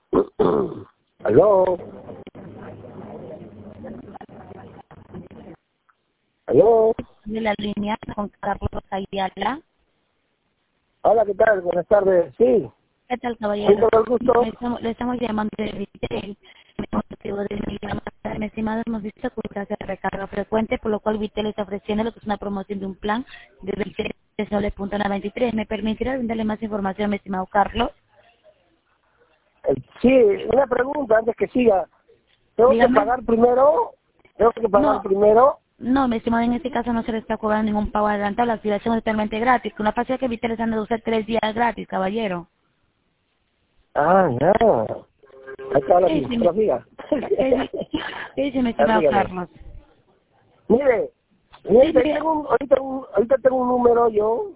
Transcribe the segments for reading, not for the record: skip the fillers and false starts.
Aló. Aló. De la línea con Carlos Ayala. Hola, ¿qué tal? Buenas tardes. Sí. ¿Qué tal, ¿Con caballero? todo el gusto? Le estamos llamando de Vitel. El motivo de mi llamada, mi estimado, hemos visto que usted hace recarga frecuente, por lo cual Vitel está ofreciendo lo que es una promoción de un plan de 23.93. ¿Me permitirá brindarle más información, mi estimado Carlos? Sí, una pregunta antes que siga. ¿Tengo que Dígame. pagar primero? ¿Tengo que pagar No, primero? no, mi estimado, en este caso no se le está cobrando ningún pago adelantado. La activación es totalmente gratis. Con la facilidad que Vitel está dando a usted 3 días gratis, caballero. Ah, ya. Ahí está la ¿Qué dice, mi, siga. qué dice mi A ver, estimado dígame. Carlos? Mire, Sí, ahorita tengo un número yo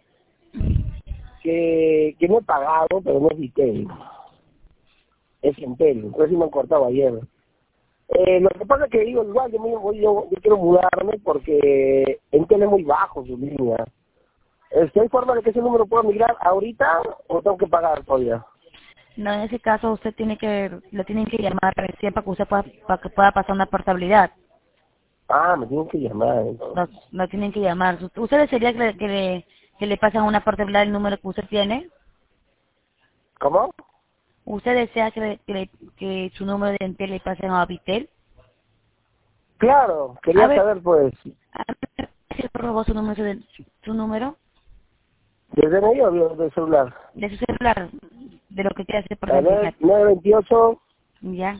que no he pagado, pero no es Vitel. Es Entel. Entonces sí me han cortado ayer. Lo que pasa es que digo, igual yo quiero mudarme porque Entel es muy bajo su línea. ¿Hay forma de que ese número pueda migrar ahorita o tengo que pagar todavía? No, en ese caso usted le tienen que llamar recién para que usted para que pueda pasar una portabilidad. Ah, me tienen que llamar entonces. No tienen que llamar. ¿Usted desearía que le pasen una portabilidad el número que usted tiene? ¿Cómo? ¿Usted desea que su número de Entel le pasen a Vitel? Claro, A quería ver, saber pues, a ver si robó su número desde medio del celular. de su celular, de lo que quiere hacer por A la ver, internet. 928 Ya,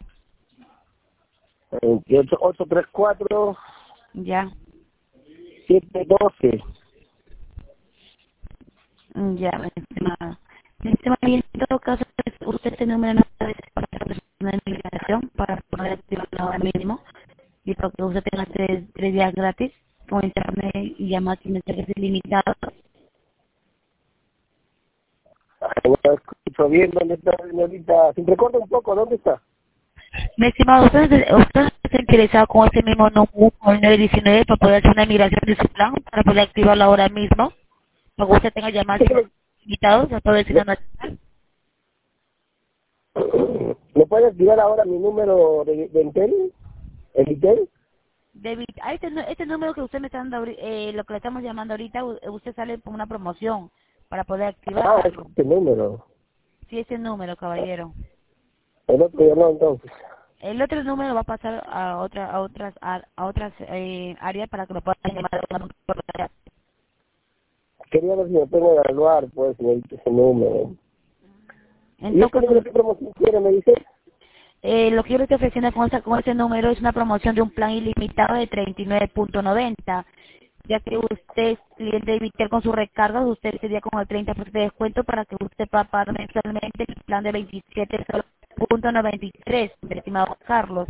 28 834 ya, 712. ya, mi estimado. Mi estimado, y en todo caso, usted este número no puede ser para una migración para poder activarlo ahora mismo y para que usted tenga tres días gratis con internet y llamadas y mensajes ilimitados. Ay, no escucho bien, ¿dónde está señorita? Si me corta un poco, ¿dónde está? Mi estimado, usted está interesado con este mismo número, con el 919, para poder hacer una migración de su plan, para poder activarlo ahora mismo, para que usted tenga llamadas Sí, ilimitadas a todo el ¿Me, sistema nacional. ¿Me puede activar ahora mi número de Entel? ¿El Intel? David, este número que usted me está dando, lo que le estamos llamando ahorita, usted sale con una promoción para poder Ah, es activarlo. este número. Sí, ese número, caballero. El otro ya no, entonces. El otro número va a pasar a otras áreas para que lo puedan llamar. Quería ver si me pueden evaluar, pues, señorita, ese número. ¿Y este Entonces, número qué promoción quiere, me dice? lo que yo le estoy ofreciendo con ese número es una promoción de un plan ilimitado de 39.90. Ya que usted es cliente de Vitel con sus recargas, usted sería con el 30% de descuento para que usted pueda pagar mensualmente el plan de 27.93, mi estimado Carlos.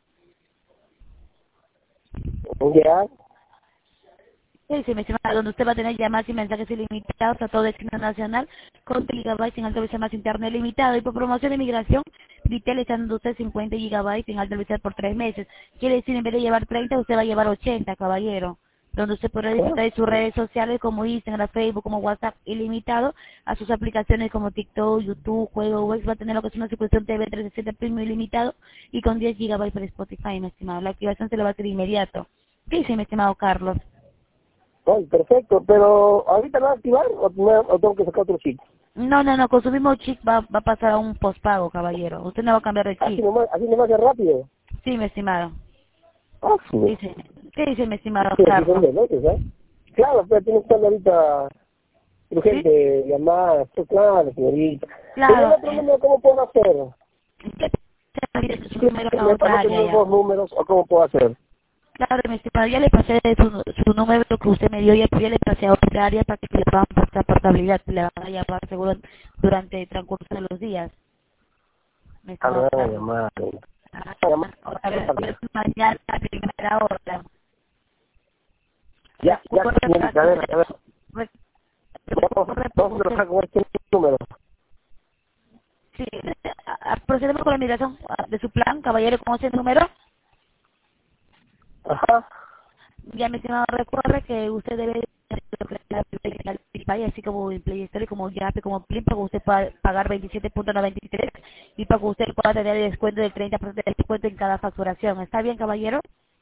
Ya. Sí, sí, mi estimado, donde usted va a tener llamadas y mensajes ilimitados a todo destino nacional con gigabytes en alta velocidad más internet limitado. Y por promoción de migración, Vitel está dando a usted 50 gigabytes en alta velocidad por 3 meses. Quiere decir, en vez de llevar 30, usted va a llevar 80, caballero. Donde usted podrá disfrutar de sus redes sociales como Instagram, Facebook, como WhatsApp ilimitado, a sus aplicaciones como TikTok, YouTube, juego web, va a tener lo que es una suscripción TV 360 Premium ilimitado y con 10 gigabytes para Spotify, mi estimado. La activación se le va a hacer inmediato. ¿Qué dice, mi estimado Carlos? Ay, perfecto, pero ¿ahorita lo va a activar o tengo que sacar otro chip? No, no, no, con su mismo chip va a pasar a un pospago, caballero. Usted no va a cambiar de chip. Así nomás de rápido. Sí, mi estimado. Ah, sí. Dice, ¿qué dice mi estimado Sí, así son Carlos? de locos, ¿eh? Claro, pero tiene que estar ahorita ¿Sí? urgente, llamada, sí, claro, señorita. Pero el Claro, otro número, ¿cómo puedo hacer? su número a ¿Me otra parece área los ya. dos números o cómo puedo hacer? Claro, mi estimado, ya le pasé su número que usted me dio, ya le pasé a otra área para que le puedan pasar portabilidad, le van a llamar seguro durante el transcurso de los días, mi Ah, me estimado van a Carlos. llamar. Ah, Llamar otra vez, tarde. mañana a primera hora. Ya, ya, Recuerda señorita, a ver. Re- Vamos a trabajar con este número. Sí, procedemos con la migración de su plan, caballero, con ese número. Ajá. Ya, mi estimado, recuerde que usted debe así como en Play Store, como Yape, como Plin, para que usted pueda pagar 27.93 y para que usted pueda tener el descuento del 30% de descuento en cada facturación. ¿Está bien, caballero?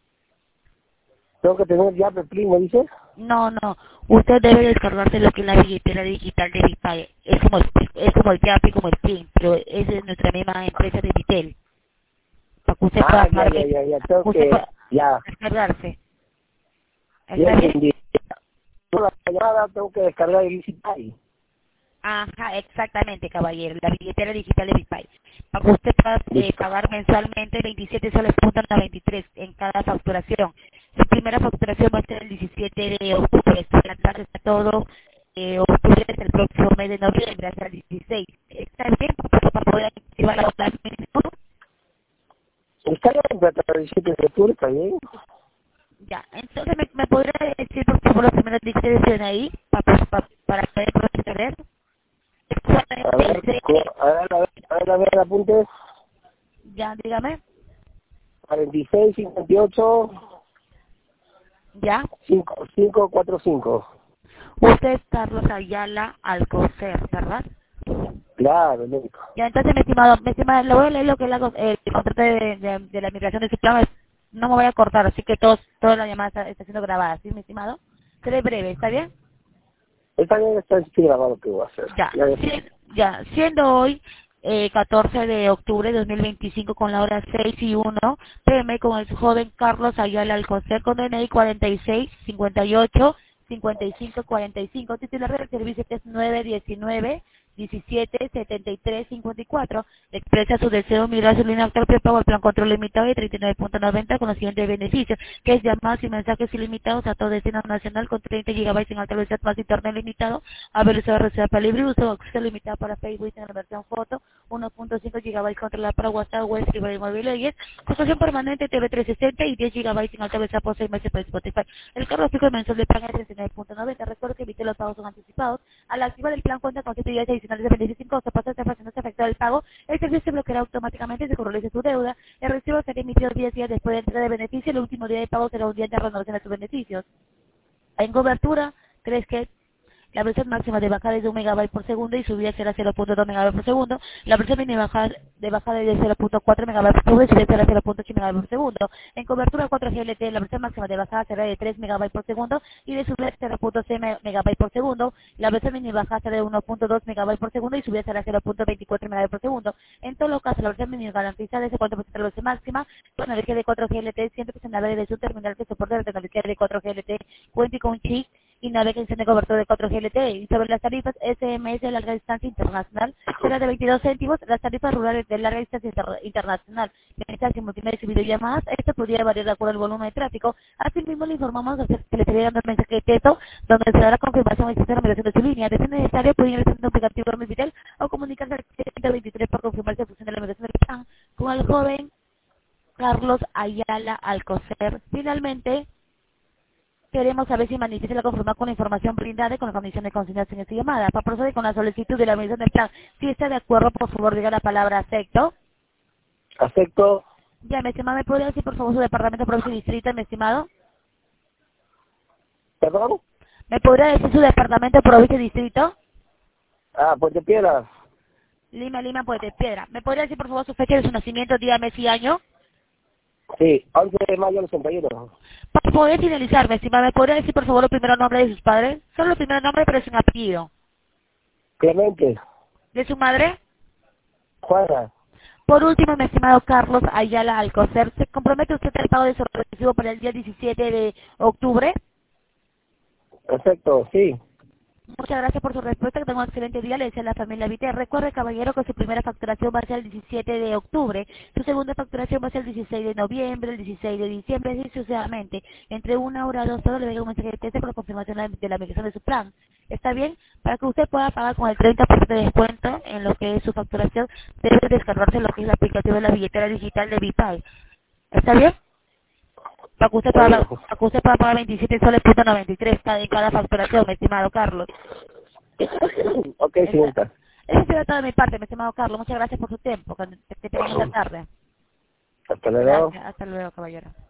Tengo que tener ya Plin, ¿me dices? No, no. Usted debe descargarse lo que es la billetera digital de Bitpay. Es como el Yape, como el Plin, pero es de nuestra misma empresa de Vitel. Para que usted pueda pagar, Ya, tengo usted que, pueda ya descargarse. ¿Está bien? entendí. La llamada tengo que descargar el EasyPay. Ajá, exactamente, caballero. La billetera digital de Bitpay. Para que usted pueda Listo. pagar mensualmente 27 soles punto 93 en cada facturación. Su primera facturación va a ser el 17 de octubre. La tarde está todo. Octubre es el próximo mes de noviembre, hasta el 16. ¿Está bien? Para poder activar la otra mínimo. Está bien, hasta el 17 de octubre, ¿está bien? Ya, entonces me podría decir por favor los primeros 10 de ahí para poder proceder. A ver, apunte. Ya, dígame. 46, 58, Ya. 5545. Usted es Carlos Ayala Alcocer, ¿verdad? Claro, lógico. Ya, entonces, mi estimado, le voy a leer lo que es el contrato de la migración de su plan. No me voy a cortar, así que toda la llamada está siendo grabada, ¿sí, mi estimado? Seré breve, ¿está bien? Está bien, está grabado lo que voy a hacer. Ya, Ya, siendo hoy 14 de octubre de 2025 con la hora 6:01 PM con el joven Carlos Ayala Alcocer con DNI 46 58 55 45, titular del servicio que es 919 17 73 54. Expresa su deseo de migrar su línea actual prepago al plan control limitado de 39.90 con los siguientes beneficios, que es llamadas y mensajes ilimitados a todo destino nacional con 30 GB en alta velocidad más internet limitado, a velocidad de reserva para libre uso, acceso limitado para Facebook en la versión foto, 1.5 GB controlada para WhatsApp, web, y móvil, suscripción permanente TV 360 y 10 GB en alta velocidad por 6 meses para Spotify. El cargo fijo mensual de plan es 69.90. Recuerda que evite los pagos son anticipados. Al activar el plan cuenta con 7 días adicionales de beneficios sin costo. Pasa esta fase no se afecta el pago. El servicio se bloqueará automáticamente y se corrige su deuda. El recibo será emitido 10 días después de entrega de beneficio. El último día de pago será un día de renovación de sus beneficios. En cobertura, ¿crees que la versión máxima de bajada es de 1 megabyte por segundo y subida será 0.2 megabytes por segundo? La versión mínima de bajada es de 0.4 megabytes por segundo y subida será 0.8 megabytes por segundo. En cobertura 4G LTE, la versión máxima de bajada será de 3 megabytes por segundo y de subida 0.6 megabytes por segundo. La versión mínima de bajada será de 1.2 megabytes por segundo y subida será 0.24 megabytes por segundo. En todos los casos, la versión mínima garantizada es de 4% de la versión máxima. Con la energía de 4G LTE, siempre que se navegue de su terminal que soporte la tecnología de 4G LTE, cuente con un chip y navegación de cobertura de 4G LTE. Y sobre las tarifas SMS de larga distancia internacional será de 22 céntimos, las tarifas rurales de larga distancia internacional, mensajes multimedia y videollamadas, esto podría variar de acuerdo al volumen de tráfico. Asimismo, le informamos que le estaré dando el mensaje de texto donde se dará confirmación de la migración de su línea. De ser necesario, puede ingresar en un aplicativo de Mi Vitel o comunicarse al 723 para confirmarse la función de la migración del plan con el joven Carlos Ayala Alcocer. Finalmente, queremos saber si manifiesta la conformidad con la información brindada y con la condición de consignación en esta llamada. Para proceder con la solicitud de la medición del plan, si está de acuerdo, por favor, diga la palabra acepto. Acepto. Ya, mi estimado, ¿me podría decir, por favor, su departamento, provincia y distrito, mi estimado? ¿Perdón? ¿Me podría decir su departamento, provincia y distrito? Puente Piedras. Lima, Lima, Puente Piedra. ¿Me podría decir, por favor, su fecha de su nacimiento, día, mes y año? Sí, 11 de mayo del 61. Para poder finalizar, mi estimado, ¿me podría decir, por favor, los primeros nombres de sus padres? Solo los primeros nombres, pero sin apellido. Clemente. ¿De su madre? Juana. Por último, mi estimado Carlos Ayala Alcocer, ¿se compromete usted al pago de su recibo para el día 17 de octubre? Perfecto, sí. Muchas gracias por su respuesta, que tenga un excelente día, le desea a la familia Vite. Recuerde, caballero, que su primera facturación va a ser el 17 de octubre, su segunda facturación va a ser el 16 de noviembre, el 16 de diciembre, y sucesivamente. Entre 1 hora a 2 horas le llega un mensaje de texto con la confirmación de la migración de su plan. ¿Está bien? Para que usted pueda pagar con el 30% de descuento en lo que es su facturación, debe descargarse lo que es la aplicación de la billetera digital de Vipay. ¿Está bien? Está bien. Para que usted pueda pagar 27 soles punto 93 en cada facturación, mi estimado Carlos. Ok, señorita. Eso será todo de mi parte, mi estimado Carlos. Muchas gracias por su tiempo. Que tenga buena tarde. Hasta luego. Gracias. Hasta luego, caballero.